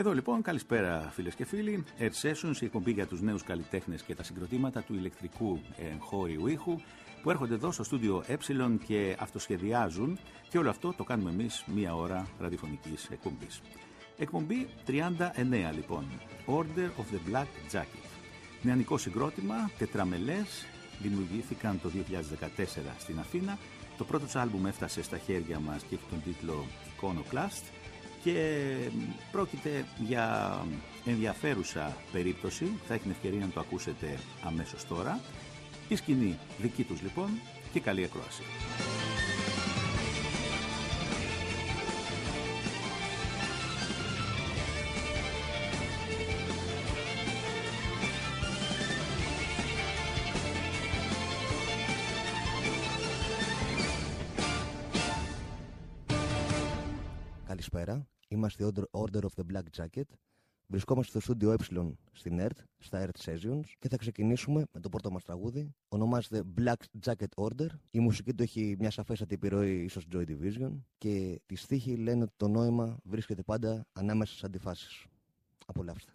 Εδώ λοιπόν, καλησπέρα φίλες και φίλοι. Air Sessions, η εκπομπή για τους νέους καλλιτέχνες και τα συγκροτήματα του ηλεκτρικού εγχώριου ήχου που έρχονται εδώ στο στούντιο Ε και αυτοσχεδιάζουν, και όλο αυτό το κάνουμε εμείς μία ώρα ραδιοφωνικής εκπομπής. Εκπομπή 39 λοιπόν, Order of the Black Jacket. Νεανικό συγκρότημα, τετραμελές, δημιουργήθηκαν το 2014 στην Αθήνα. Το πρώτο τους άλμπουμ έφτασε στα χέρια μας και έχει τον τίτλο Iconoclast. Και πρόκειται για ενδιαφέρουσα περίπτωση, θα έχει την ευκαιρία να το ακούσετε αμέσως τώρα. Η σκηνή δική τους λοιπόν και καλή ακρόαση. Καλησπέρα, είμαστε Order of the Black Jacket. Βρισκόμαστε στο στούντιο Ε στην ERT, στα ERT Sessions, και θα ξεκινήσουμε με το πρώτο μας τραγούδι. Ονομάζεται Black Jacket Order. Η μουσική του έχει μια σαφέστατη επιρροή ίσως Joy Division και τη στίχοι λένε ότι το νόημα βρίσκεται πάντα ανάμεσα στις αντιφάσεις. Απολαύστε.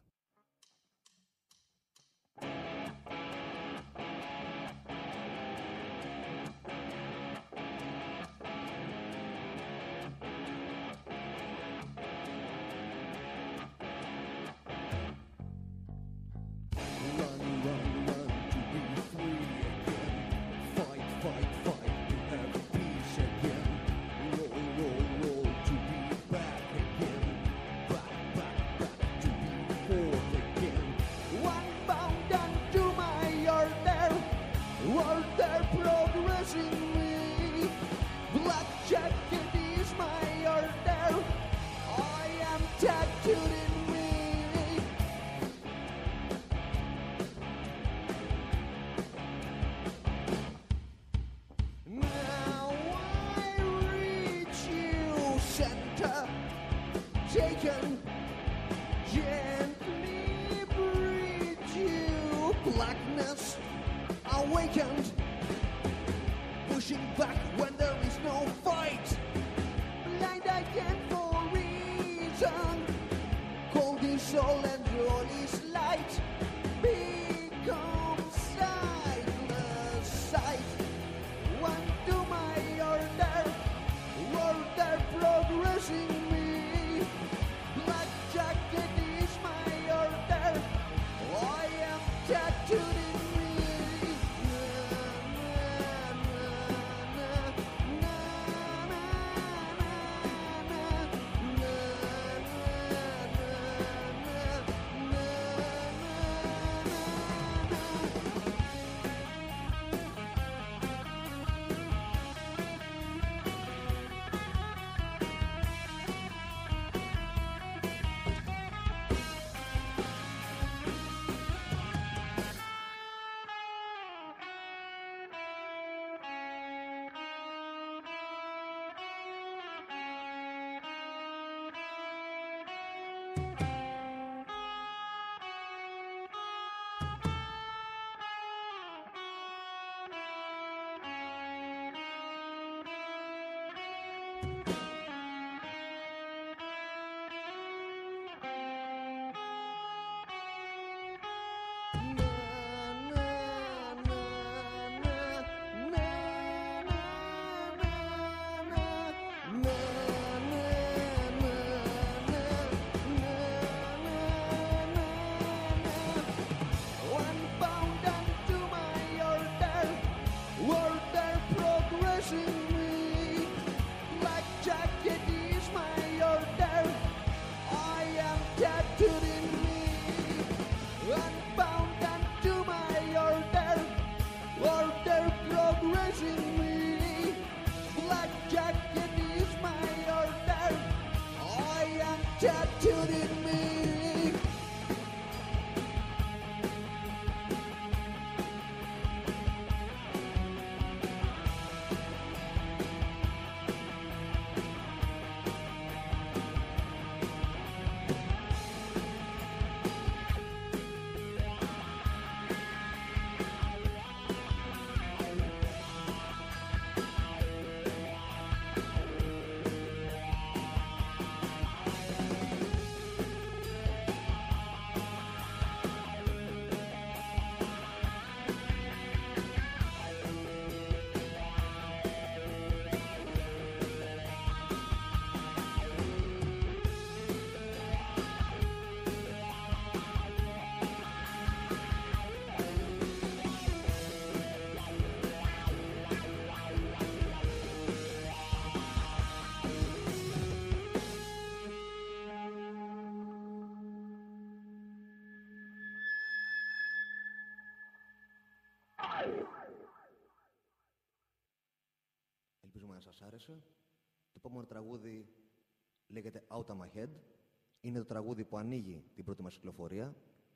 Ελπίζουμε να σας άρεσε. Το επόμενο τραγούδι λέγεται Out of My Head. Είναι το τραγούδι που ανοίγει την πρώτη μας κυκλοφορία.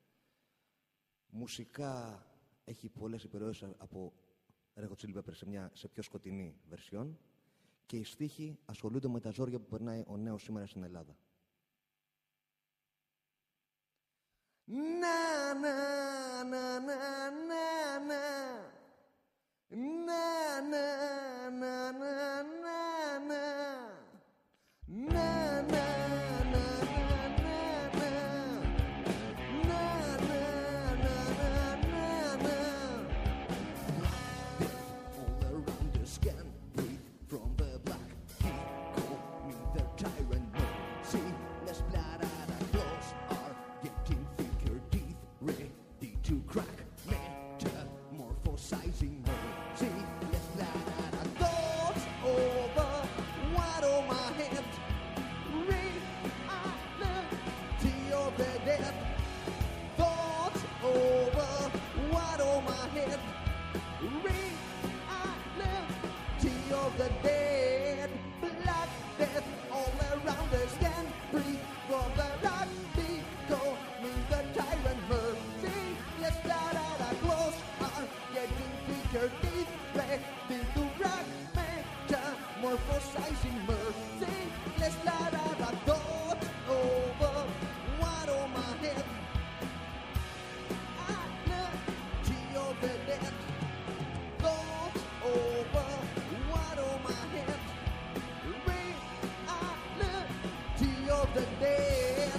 Μουσικά έχει πολλές επιρροές από Red Hot Chili Peppers σε πιο σκοτεινή βερσιόν. Και οι στίχοι ασχολούνται με τα ζόρια που περνάει ο νέος σήμερα στην Ελλάδα. Να, να, να, να, να, να. Να, να, να, να, να, να. Να, να, να, να, να. Να, να, να, να, να. All around us can breathe from the black heat. Call me the tyrant, merciless blood at our claws are getting thicker, teeth ready to crack. Metamorphosizing merciless blood at our thoughts over what on my head. Reality of the dead. Thoughts over what on my head. Reality of the dead. Black death all around us can breathe from the black becoming the tyrant merciless blood at our clothes are getting thicker, teeth ready to rock. Metamorphosizing merciless blood at our thoughts over what on my head. Reality of the dead. Thoughts over what on my head. Reality of the dead.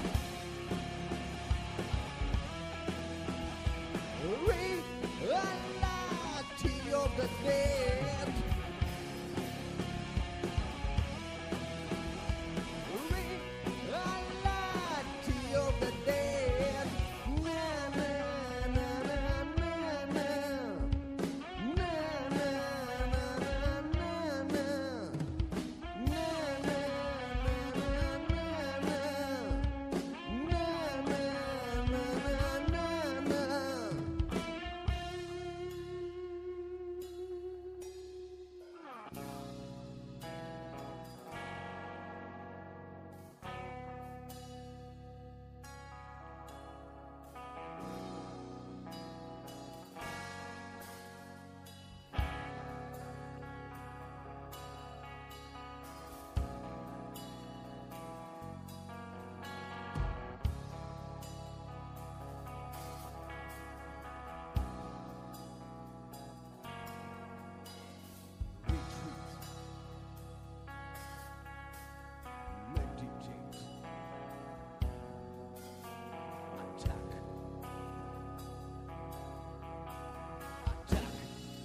Reality of the dead. Reality of the dead. Na na na na na na. Na na na na na. Na na na na na. Na na na na na. Meditate. Attack. Attack.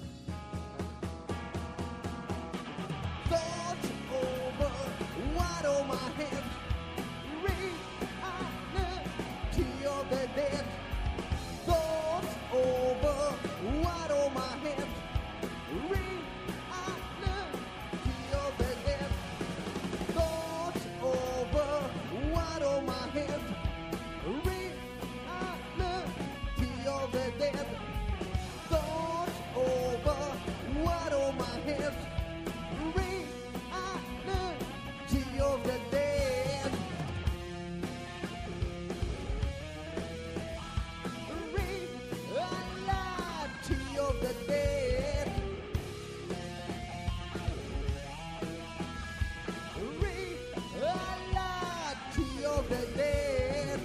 Thoughts over what on my head. Reality of the dead. Thoughts over what on my head. Reality of the dead. Thoughts over what on my head. Reality of the dead. Thoughts over what on my head. Reality of the dead. Reality of the dead. Reality of the dead.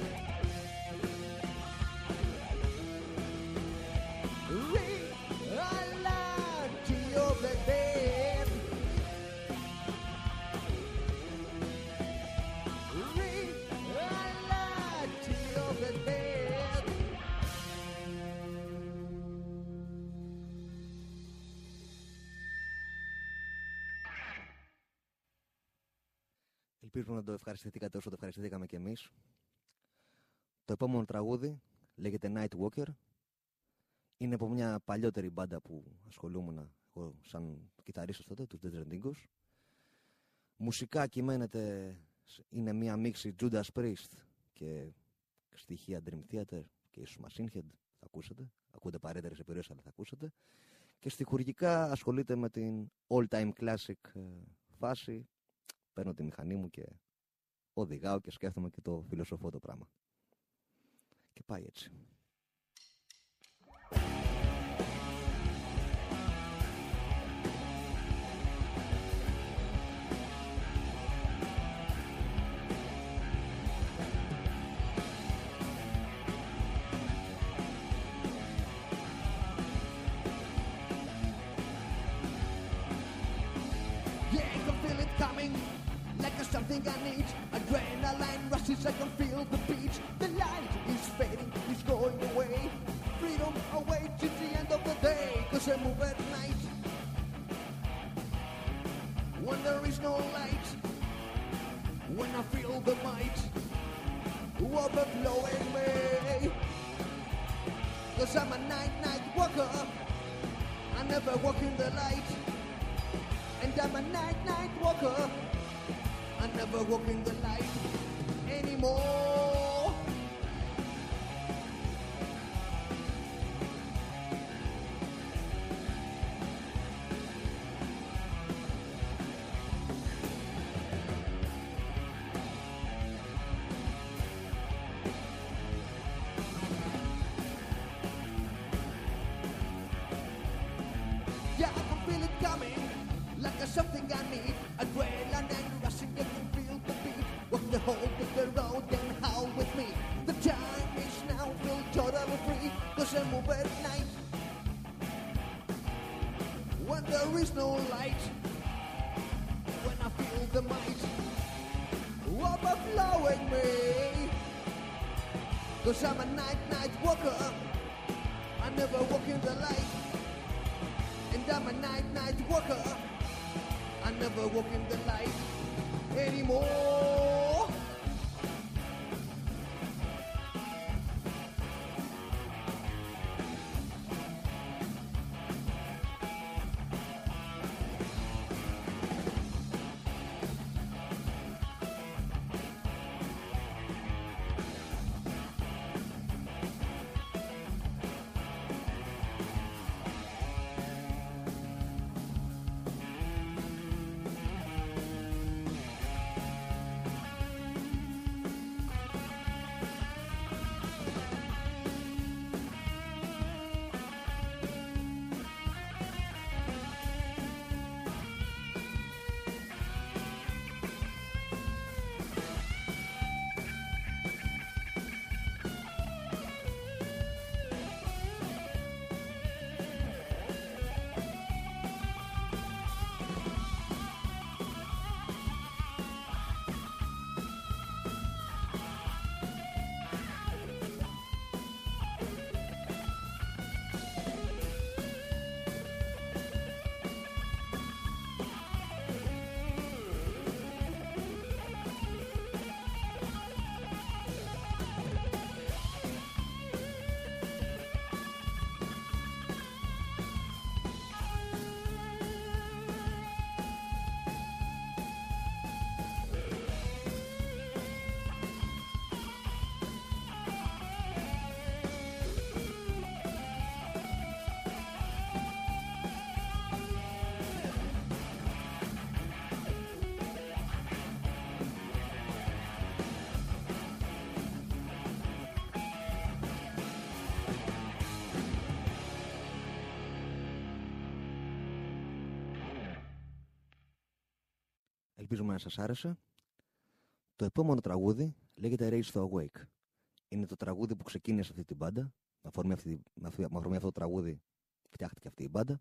Reality of the dead. Reality of the dead. Ελπίζουμε να το ευχαριστηθήκατε όσο το ευχαριστηθήκαμε κι εμείς. Το επόμενο τραγούδι λέγεται Night Walker. Είναι από μια παλιότερη μπάντα που ασχολούμουν εγώ σαν κιθαρίστας τότε, τους Dead Rendigos. Μουσικά κυμαίνεται, είναι μια μίξη Judas Priest και στοιχεία Dream Theater και ίσως Machine Head. Θα ακούσετε, ακούτε παρέτερες επιρροές αλλά θα ακούσετε. ακούσατε. Και στιχουργικά ασχολείται με την all-time classic φάση. Παίρνω τη μηχανή μου και οδηγάω και σκέφτομαι και το φιλοσοφώ το πράγμα. Και πάει έτσι. Something I need, adrenaline rushes, I can feel the beat. The light is fading, it's going away. Freedom awaits till the end of the day, 'cause I move at night. When there is no light, when I feel the might overflowing me. 'Cause I'm a night walker, I never walk in the light. And I'm a night walker, I never walk in the light anymore. Yeah, I can feel it coming, like a something I need. Adrenaline rushing, I can feel the beat. Walk the whole of the road and howl with me. The time is now, feel totally free, 'cause I move at night. When there is no light, when I feel the might overflowing me. 'Cause I'm a night walker, I never walk in the light. And I'm a night walker, I never walk in the light anymore. Ελπίζουμε να σας άρεσε. Το επόμενο τραγούδι λέγεται Raise the Awake. Είναι το τραγούδι που ξεκίνησε αυτή την μπάντα. Με αφορμή αυτό το τραγούδι φτιάχτηκε αυτή η μπάντα.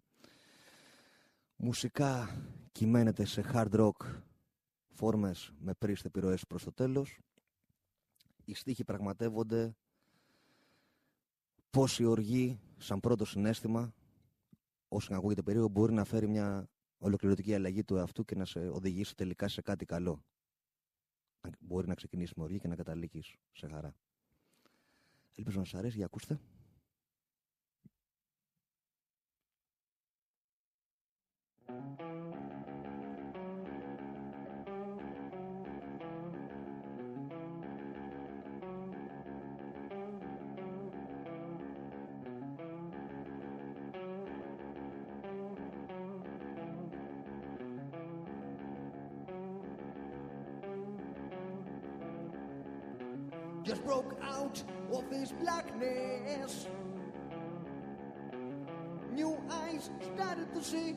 Μουσικά κυμαίνεται σε hard rock φόρμες με πρίστη επιρροές προς το τέλος. Οι στίχοι πραγματεύονται πώς η οργή σαν πρώτο συναίσθημα, όσο να ακούγεται περίεργο, μπορεί να φέρει μια ολοκληρωτική αλλαγή του εαυτού και να σε οδηγήσει τελικά σε κάτι καλό. Μπορεί να ξεκινήσει με οργή και να καταλήγεις σε χαρά. Ελπίζω να σας αρέσει, για ακούστε. just broke out of this blackness. New eyes started to see.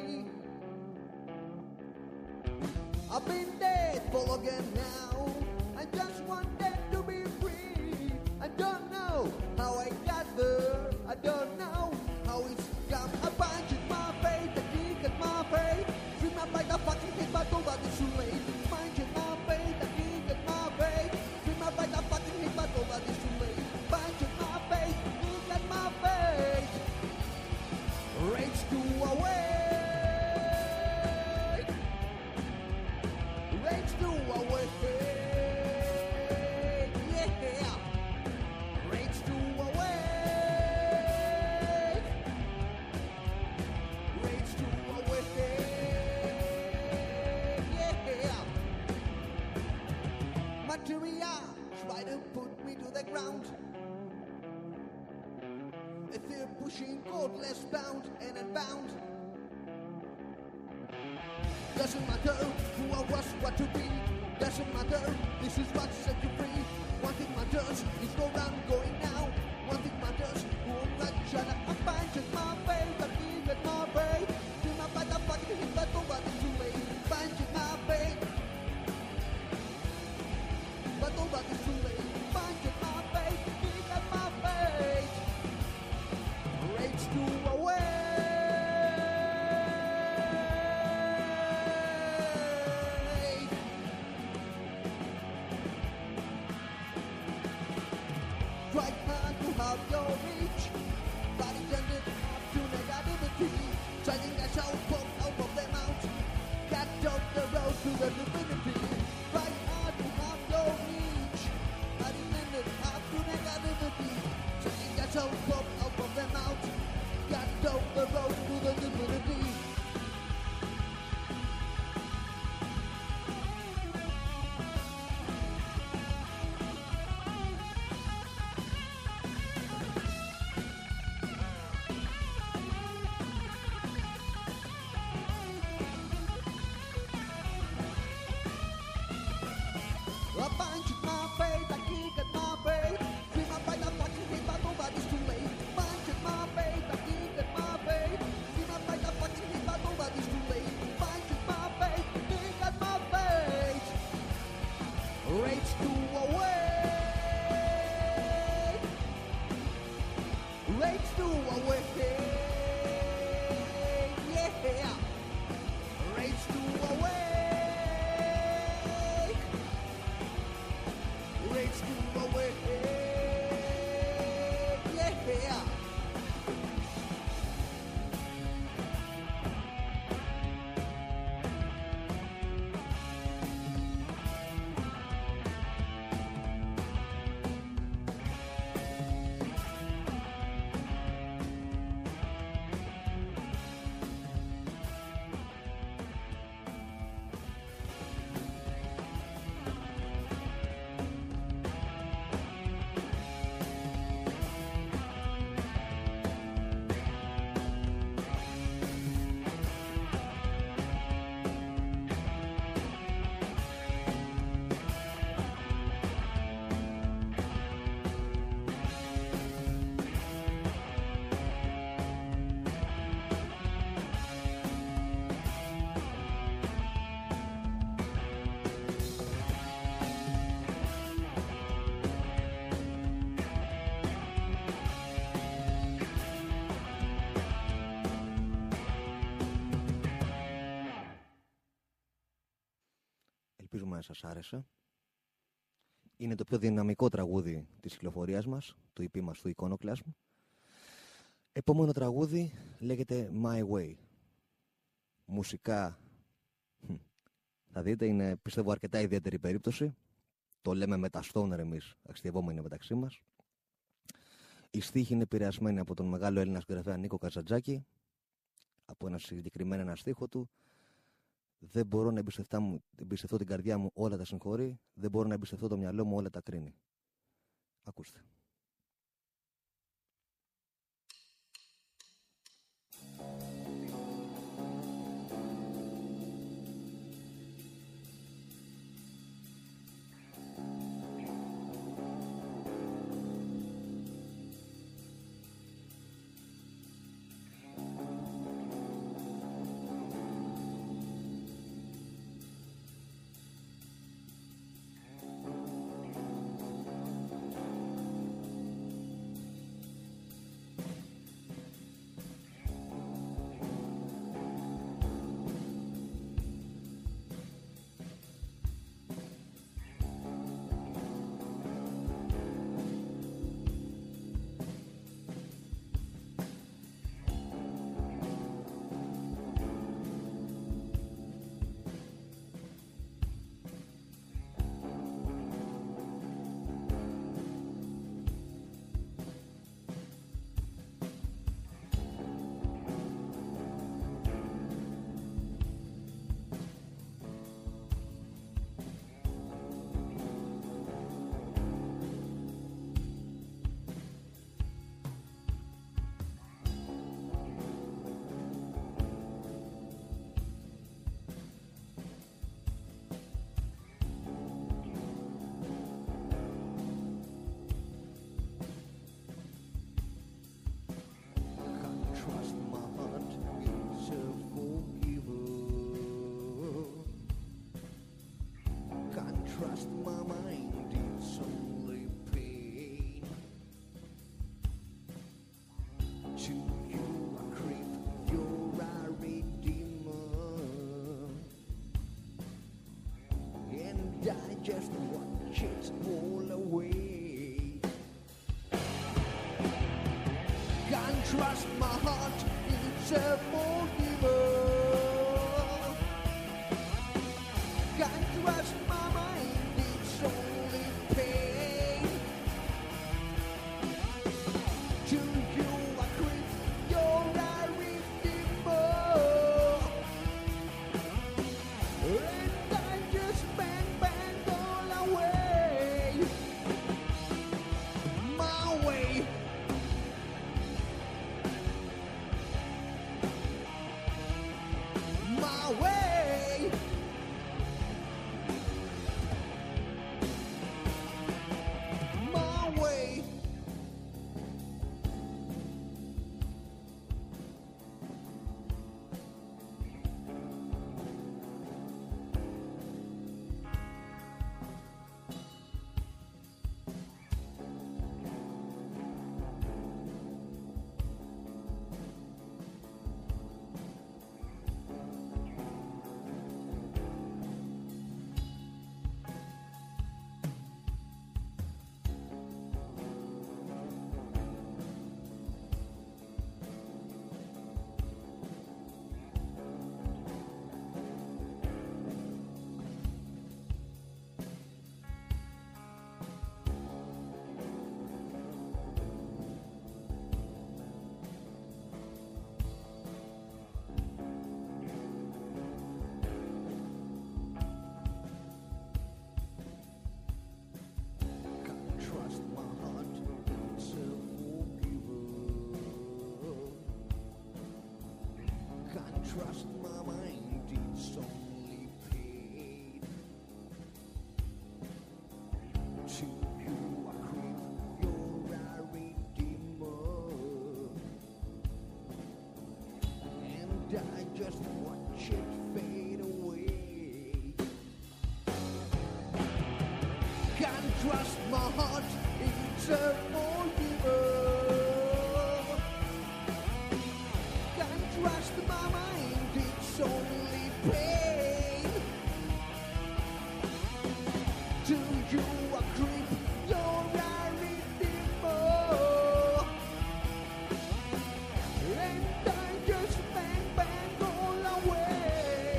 I've been dead for long now. I just wanted to be free. I don't know how I got there. I don't know how it's come. A punch in my face, a kick at my face. Dream up like a fucking hit, but nobody too late. Punch in my face, a kick at my face. Dream up like a fucking hit, but nobody too late. Punch in my face, kick at my face. Rage to awake. Rage to awake. Yeah. Rage to awake. Rage to awake. Yeah. Materia try to put me to the ground. If they're pushing cordless bound and unbound. Doesn't matter who I was, what to be. Doesn't matter, this is what set you free. One thing matters, is no round going now. One thing matters, who won't let shut up. A punch at my face, a kick at my face. Dream up like a fucking hit, but nobody's too late. Punch at my face, but nobody's too late. Punch at my face, kick at my face. Rage to away. Try hard to have your reach, but it ended up to negativity. Trying a shout pop out of the mouth, cut off the road to the divinity. Try hard to have your reach, but it ended up to negativity. Trying a shout pop out of the mouth, cut off the road to the divinity. A punch at my face, a kick at my face. Dream up like a fucking hit, but nobody's too late. Punch at my face, a kick at my face. Dream up like a fucking hit, but nobody's too late. Punch at my face, kick at my face. Rage to awake. Rage to awake. Yeah. Rage to awake. Rage to awake. Yeah. Ελπίζουμε να σας άρεσε. Είναι το πιο δυναμικό τραγούδι της κυκλοφορίας μας, του EP μας, του Iconoclasm. Επόμενο τραγούδι λέγεται My Way. Μουσικά, θα δείτε, είναι πιστεύω αρκετά ιδιαίτερη περίπτωση. Το λέμε με τα stoner εμείς, αστειευόμενοι μεταξύ μας. Η στίχη είναι επηρεασμένη από τον μεγάλο Έλληνα συγγραφέα Νίκο Καζαντζάκη, από ένα συγκεκριμένο ένα στίχο του. Δεν μπορώ να εμπιστευτώ την καρδιά μου, όλα τα συγχωρεί. Δεν μπορώ να εμπιστευτώ το μυαλό μου, όλα τα κρίνει. Ακούστε. just watch it all away. Can't trust my heart, it's a forgiver. Can't trust my mind, it's only pain. To you I quit, you're a redeemer. And I just bang all away. My way. My way. My way. Can't trust my heart, it's a forgiver. Can't trust my mind, it's only pain. To you I creep, you're a redeemer. And I just watch it fade away. Can't trust my heart, it's a forgiver. Can't trust my mind, it's only pain. To you I creep, you're a redeemer. And I just bang all away.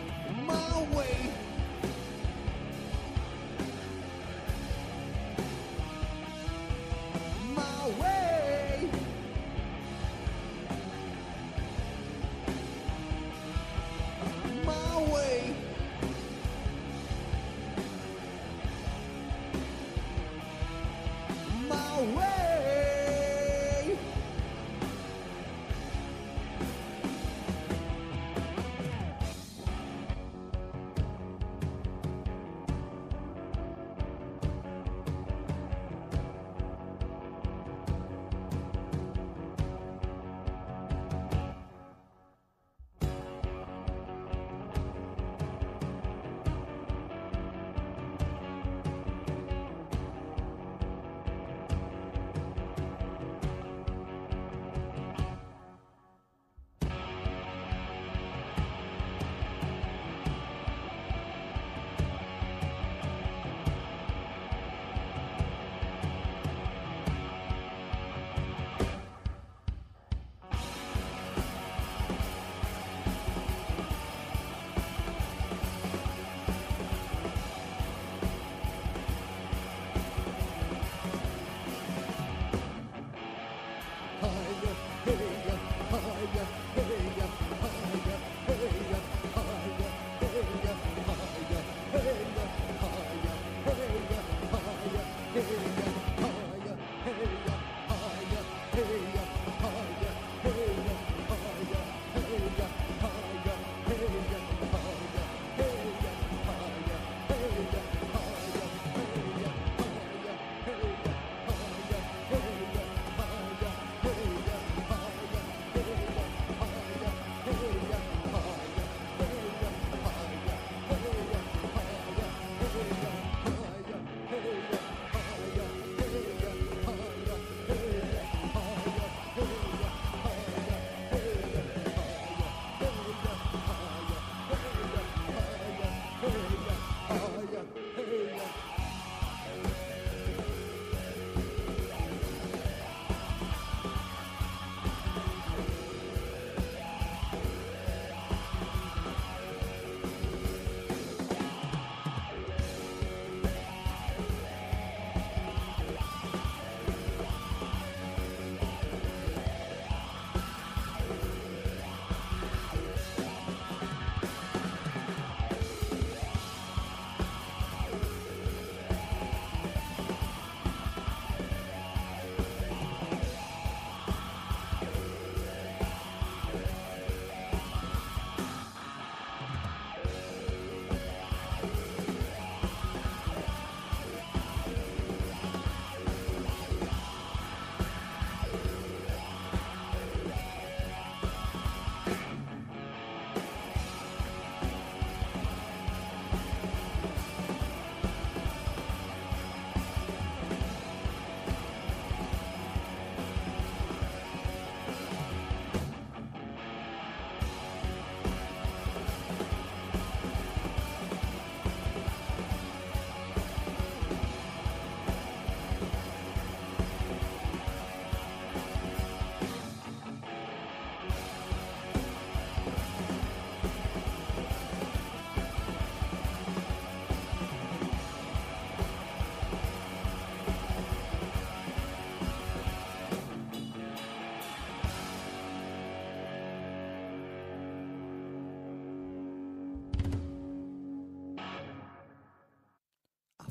My way.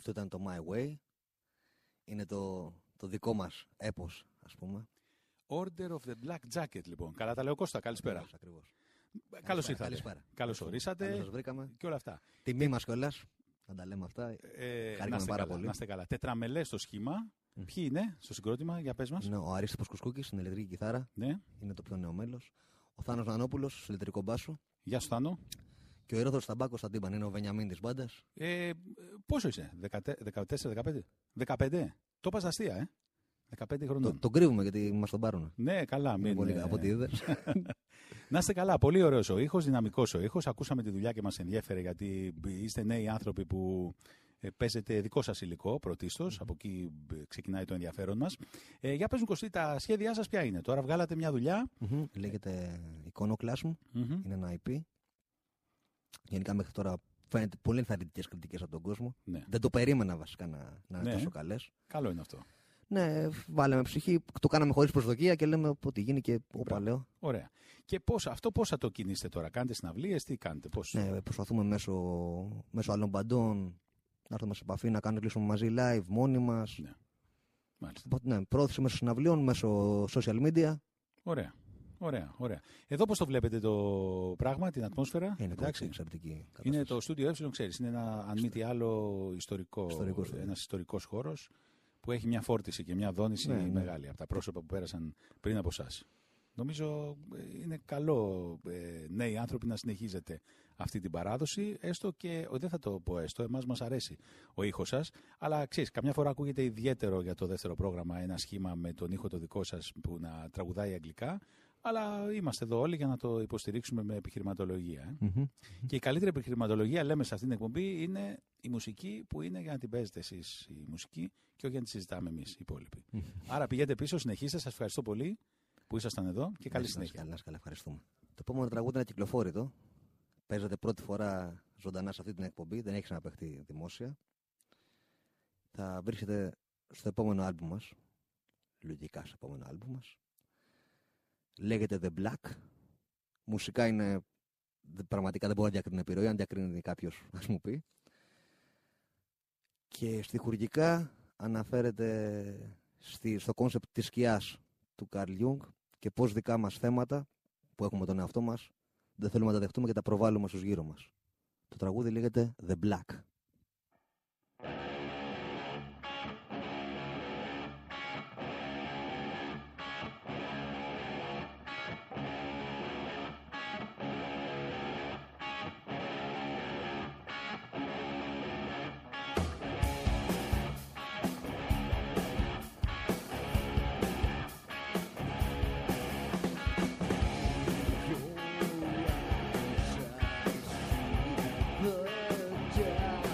Αυτό ήταν το My Way. Είναι το δικό μας έπος, ας πούμε. Order of the Black Jacket, λοιπόν. Καλά τα λέω, Κώστα. Καλησπέρα. Ακριβώς. Καλώς ήρθατε. Καλησπέρα. Καλώς ορίσατε. Καλώς σας βρήκαμε. Και όλα αυτά. Τιμή μας κιόλας. Να τα λέμε αυτά. Χαρήκαμε πάρα πολύ. Να είστε καλά. Τετραμελές το σχήμα. Ποιοι είναι στο συγκρότημα, για πες μας. Είναι ο Αρίστιπος Κουσκούκης στην ηλεκτρική κιθάρα. Ναι. Είναι το πιο νέο μέλος. Ο Θάνος Νανόπουλος στο ηλεκτρικό μπάσο. Γεια σου, Θάνο. Και ο Ηρόδος Ταμπάκος στα τύμπανα. Είναι ο Βενιαμίν της μπάντας. Πόσο είσαι, 14-15? 15. Το είπα στα αστεία, 15 χρονών. Τον κρύβουμε γιατί μας τον πάρουν. Ναι, καλά. Μην πολύ από ό,τι είδες. Να είστε καλά. Πολύ ωραίος ο ήχος, δυναμικός ο ήχος. Ακούσαμε τη δουλειά και μας ενδιέφερε γιατί είστε νέοι άνθρωποι που παίζετε δικό σας υλικό πρωτίστως. Από εκεί ξεκινάει το ενδιαφέρον μας. Για πες μου, Κωστή, τα σχέδιά σας ποια είναι? Τώρα βγάλατε μια δουλειά. Λέγεται Iconoclasm. Είναι ένα IP. Γενικά μέχρι τώρα φαίνεται πολύ ενθαρρυντικές κριτικές από τον κόσμο. Ναι. Δεν το περίμενα βασικά να είναι τόσο καλές. Καλό είναι αυτό. Ναι, βάλαμε ψυχή, το κάναμε χωρίς προσδοκία και λέμε ότι γίνει και όπα λέω. Ωραία. Και πώς θα το κινήσετε τώρα? Κάνετε συναυλίες, τι κάνετε? Πώς? Ναι, προσπαθούμε μέσω άλλων μπαντών να έρθουμε σε επαφή, να κλείσουμε μαζί live, μόνοι μας. Ναι. Μάλιστα. Ναι, πρόθεση μέσω συναυλίων, μέσω social media. Ωραία. Ωραία. Εδώ πώς το βλέπετε το πράγμα, την ατμόσφαιρα? Είναι εντάξει, εξαιρετική. Είναι το στούντιο Ε, ξέρεις, είναι ένα, αν μη τι άλλο, ένας ιστορικός χώρος που έχει μια φόρτιση και μια δόνηση μεγάλη από τα πρόσωπα που πέρασαν πριν από εσάς. Νομίζω είναι καλό νέοι άνθρωποι να συνεχίζετε αυτή την παράδοση, έστω και, δεν θα το πω έστω, εμάς μας αρέσει ο ήχος σας, αλλά ξέρεις, καμιά φορά ακούγεται ιδιαίτερο για το δεύτερο πρόγραμμα ένα σχήμα με τον ήχο το δικό σας που να τραγουδάει αγγλικά, αλλά είμαστε εδώ όλοι για να το υποστηρίξουμε με επιχειρηματολογία. Και η καλύτερη επιχειρηματολογία, λέμε σε αυτήν την εκπομπή, είναι η μουσική που είναι για να την παίζετε εσείς η μουσική και όχι για να τη συζητάμε εμείς οι υπόλοιποι. Άρα πηγαίνετε πίσω, συνεχίστε, σας ευχαριστώ πολύ που ήσασταν εδώ και καλή συνέχεια. Καλά, ευχαριστούμε. Το επόμενο τραγούδι είναι κυκλοφόρητο. Παίζεται πρώτη φορά ζωντανά σε αυτή την εκπομπή, δεν έχει ξαναπαιχτεί δημόσια. Θα βρίσκεται στο επόμενο άλμπουμ μας, λογικά στο επόμενο άλμπουμ μας. Λέγεται The Black. Μουσικά είναι, πραγματικά δεν μπορώ να διακρίνω επιρροή, αν διακρίνει κάποιος ας μου πει. Και στιχουργικά αναφέρεται στο κόνσεπτ της σκιάς του Καρλ Γιούγκ και πώς δικά μας θέματα που έχουμε τον εαυτό μας δεν θέλουμε να τα δεχτούμε και τα προβάλλουμε στους γύρω μας. Το τραγούδι λέγεται The Black. The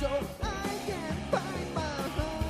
so I can find my home.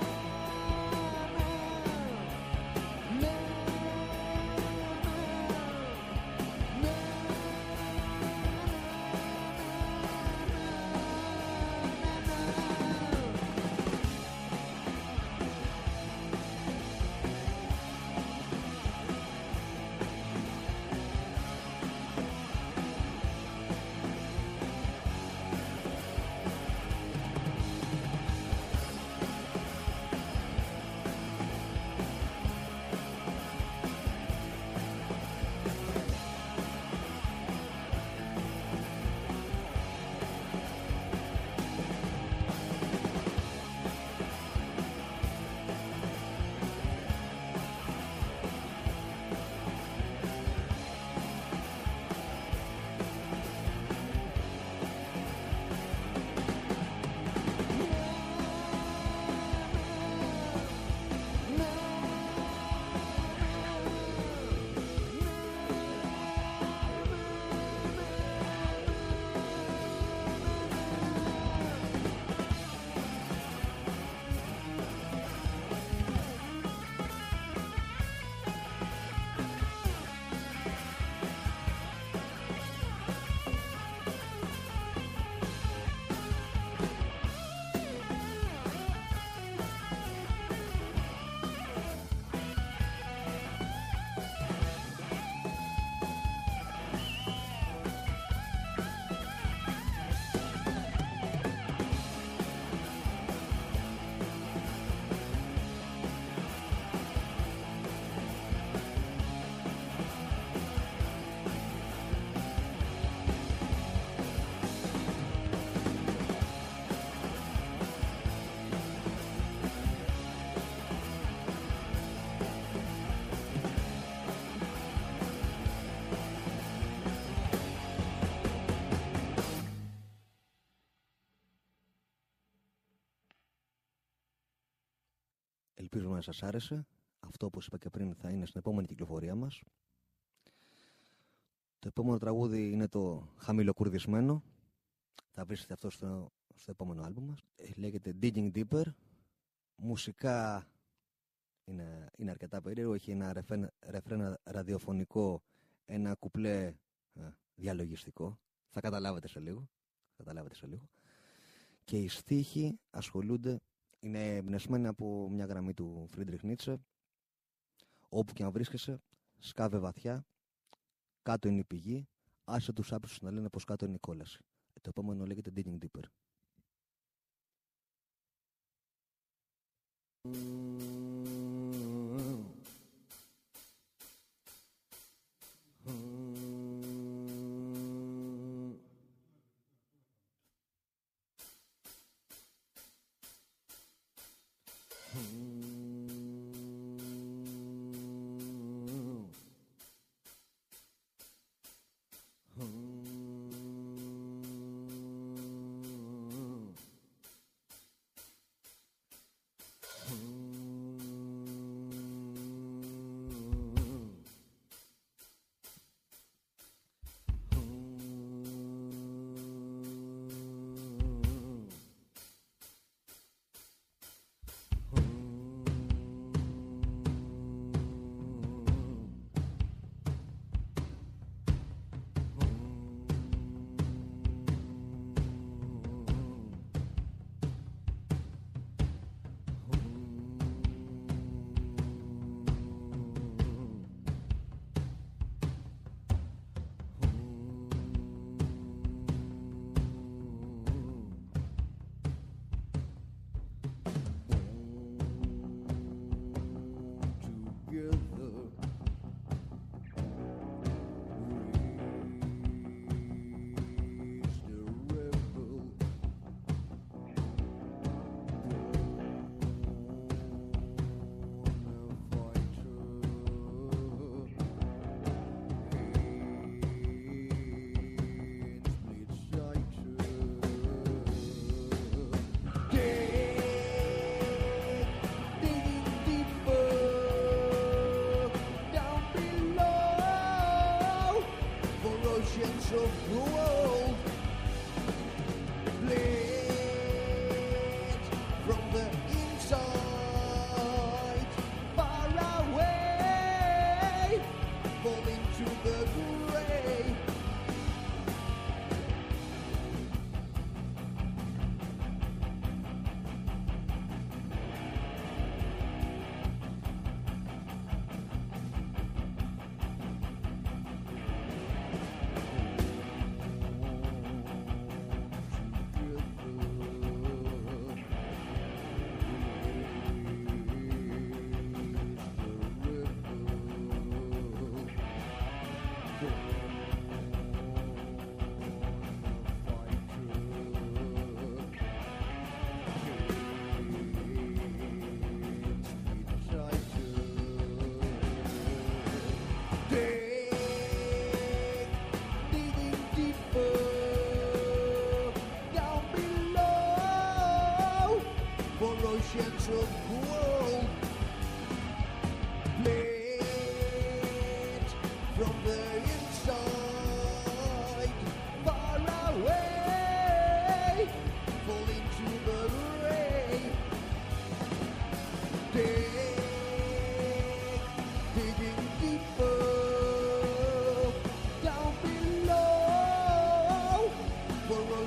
Ελπίζουμε να σας άρεσε. Αυτό, όπως είπα και πριν, θα είναι στην επόμενη κυκλοφορία μας. Το επόμενο τραγούδι είναι το χαμηλοκουρδισμένο. Θα βρίσκεται αυτό στο επόμενο άλμπουμ μας. Λέγεται Digging Deeper. Μουσικά είναι αρκετά περίεργο. Έχει ένα ρεφρέν ραδιοφωνικό, ένα κουπλέ διαλογιστικό. Θα καταλάβετε σε λίγο. Και οι στίχοι ασχολούνται, είναι εμπνευσμένοι από μια γραμμή του Φρίντριχ Νίτσε. Όπου και αν βρίσκεσαι, σκάβε βαθιά, κάτω είναι η πηγή, άσε τους άπιστους να λένε πως κάτω είναι η κόλαση. Το επόμενο λέγεται Digging Deeper.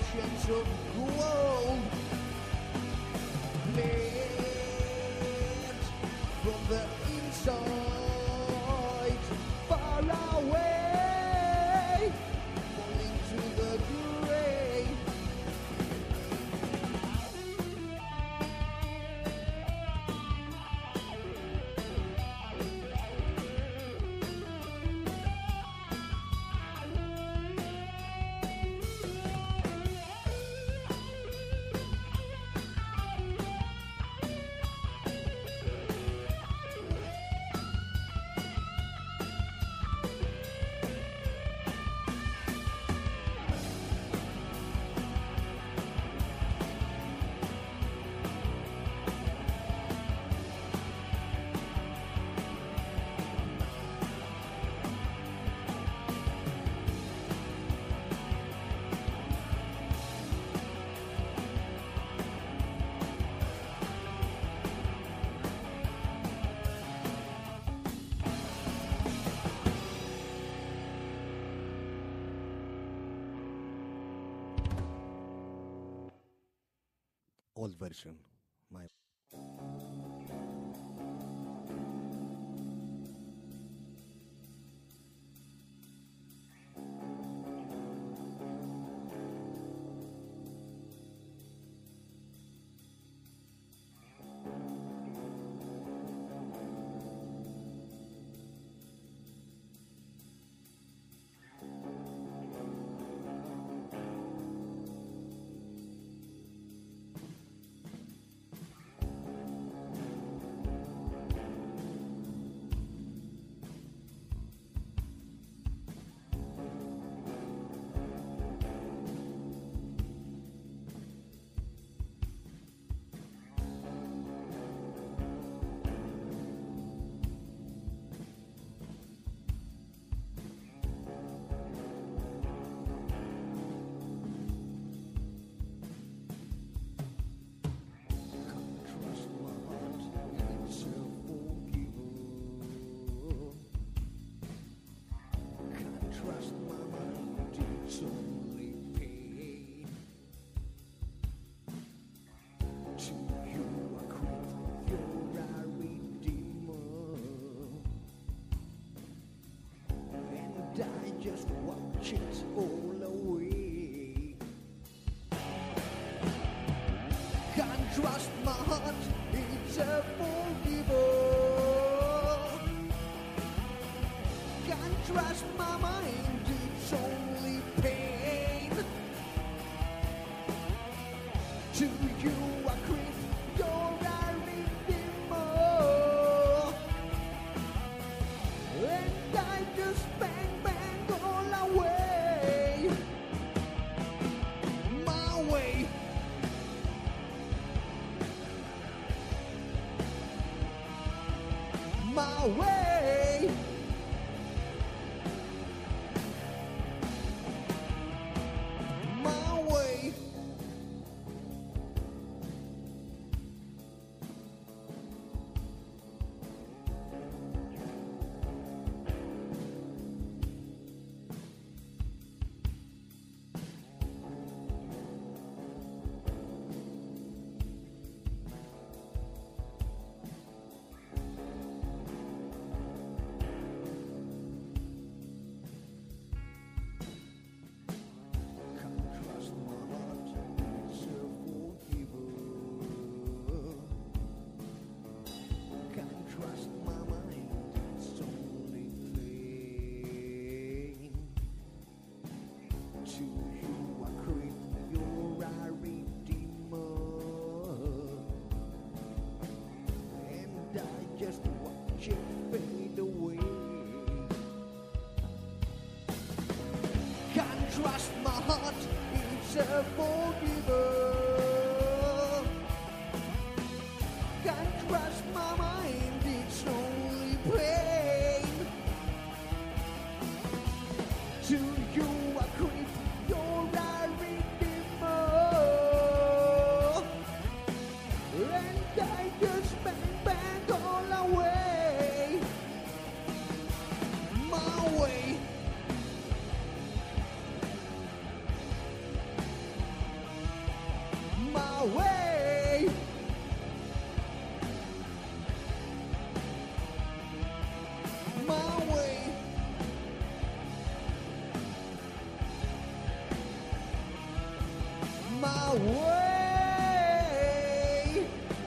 oceans of gold. Land from the inside, far away, falling to the grave. Old version. My just watch it all away. Can't trust my heart, it's a forgiver. Can't trust my mind, it's only pain. To you I crit, you're a redeemer. And I just bang bang all away. My way. My way. My way. Just watch it fade away. Can't trust my heart, it's a forgiver. Can't trust my mind, it's only pain. To you I creep, you're a redeemer. And I just bang bang all away. My way. my way.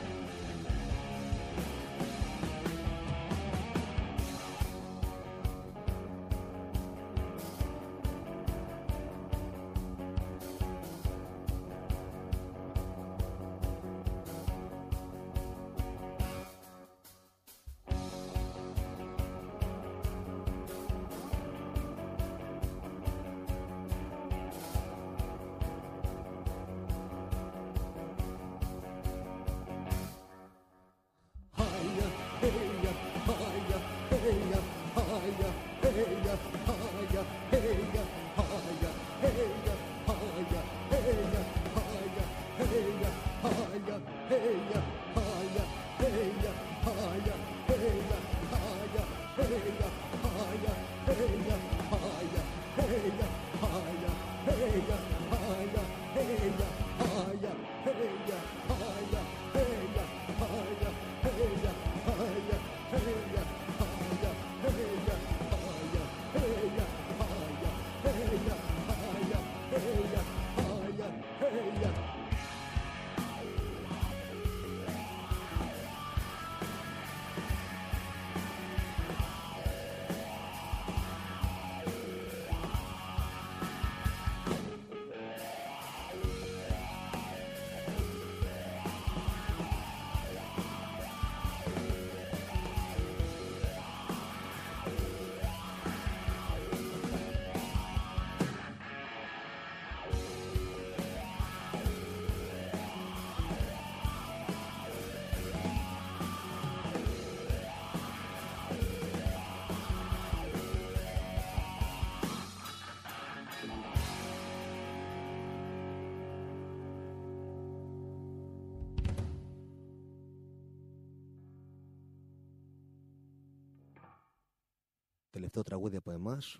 Τελευταίο τραγούδι από εμάς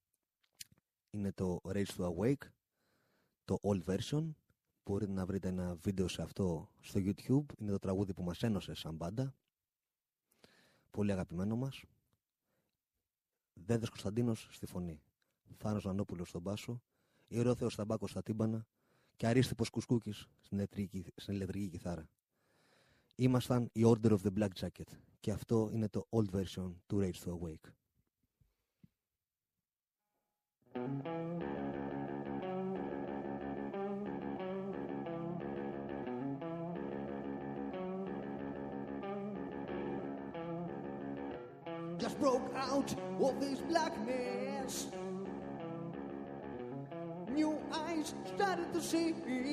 είναι το Rage to Awake, το old version. Μπορείτε να βρείτε ένα βίντεο σε αυτό στο YouTube. Είναι το τραγούδι που μας ένωσε σαν μπάντα. Πολύ αγαπημένο μας. Δέδρας Κωνσταντίνος στη φωνή, Θάνος Νανόπουλος στον μπάσο, Ιερόθεος Σταμπάκος στα τύμπανα και Αρίστιπος Κουσκούκης στην ηλεκτρική κιθάρα. Ήμασταν η Order of the Black Jacket και αυτό είναι το old version του Rage to Awake. Just broke out of this blackness. New eyes started to see.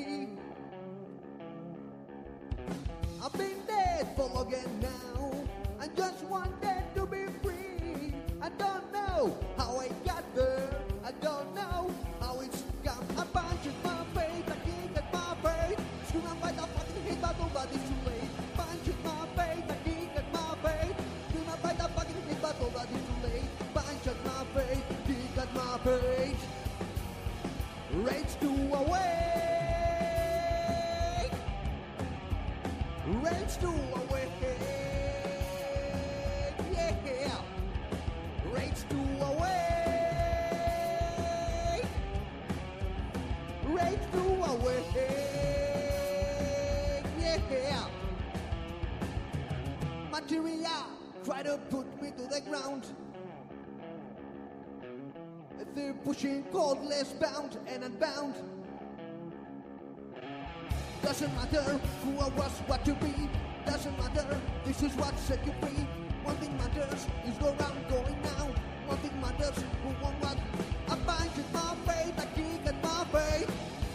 I've been dead for long and now I just wanted to be free. I don't know how I got there. I don't know how it's come. I punched my face, I kicked at my face. Scream and fight, I fucking hate, but nobody's too late. Punched my face, I kicked at my face. Scream and fight, I fucking hate, but nobody's too late. Punched my face, kicked at my face. Rage to awake. Rage to awake. Yeah. Rage to awake. Rage to awake. Yeah. Material try to put me to the ground. They're pushing cordless bound and unbound. Doesn't matter who I was, what to be. Doesn't matter, this is what set you free. One thing matters is go round going now. One thing matters, who won what. I punch at my face, I kick at my face.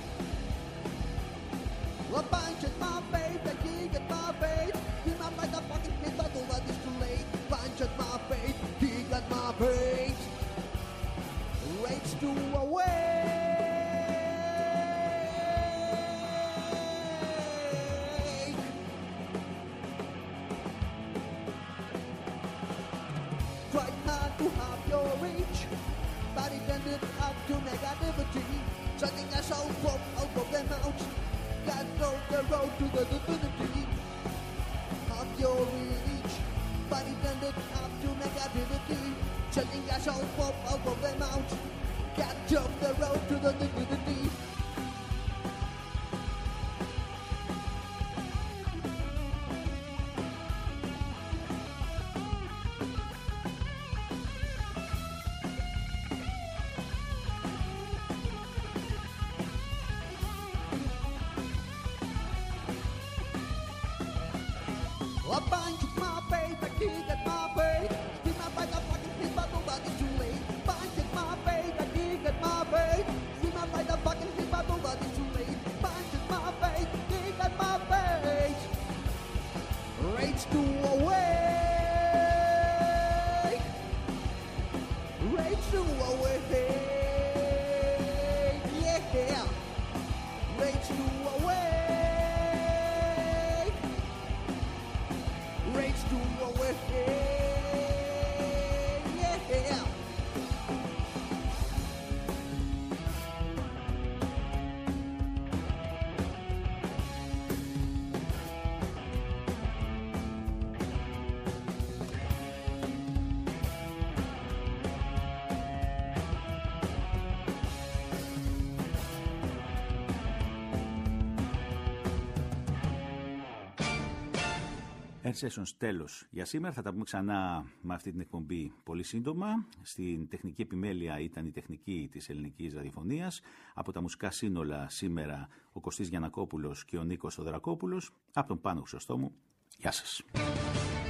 I punch at my face, I kick at my face. You know by the fucking hit, but all is too late. Punch at my face, kick at my face. Rage to awake. Try hard to have your reach, but it ended up to negativity. Something I saw from out of them out. Got on the road to the divinity. Have your reach, but it ended up to negativity. Something I saw from out of them out. Got off the road to the divinity. A bunch of my faith, I can't get my faith. Keep my fight, I'm fucking hit, but nobody's too late. Bunch of my faith, I can't get my faith. Keep my fight, I'm fucking hit, but nobody's too late. Bunch of my faith, can't get my faith. Rage to awake. Rage to awake. Yeah. Rage to awake. Rage to awake. Yeah. Air Sessions τέλος για σήμερα. Θα τα πούμε ξανά με αυτή την εκπομπή πολύ σύντομα. Στην τεχνική επιμέλεια ήταν η τεχνική της ελληνικής ραδιοφωνίας. Από τα μουσικά σύνολα σήμερα ο Κωστής Γιαννακόπουλος και ο Νίκος Θοδωρακόπουλος. Από τον Πάνο Χρυσοστόμου. Γεια σας.